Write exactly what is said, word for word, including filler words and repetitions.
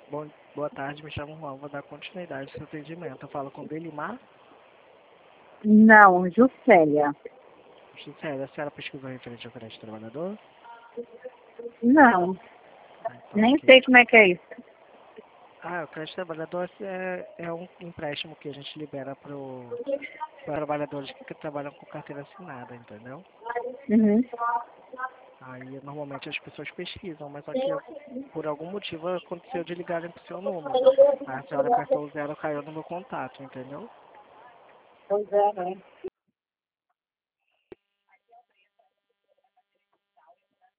Bom, boa tarde, me chamo Juan, vou dar continuidade ao seu atendimento. Eu falo com o Belimar. Não, Juscelia. Sincero, a senhora pesquisou referente ao crédito trabalhador? Não, Ah, então, nem ok. sei como é que é isso. Ah, o crédito trabalhador é, é um empréstimo que a gente libera para trabalhadores que, que trabalham com carteira assinada, entendeu? Uhum. Aí normalmente as pessoas pesquisam, mas só que por algum motivo aconteceu de ligarem pro seu número. A senhora apertou o zero, caiu no meu contato, entendeu? Pois é, né?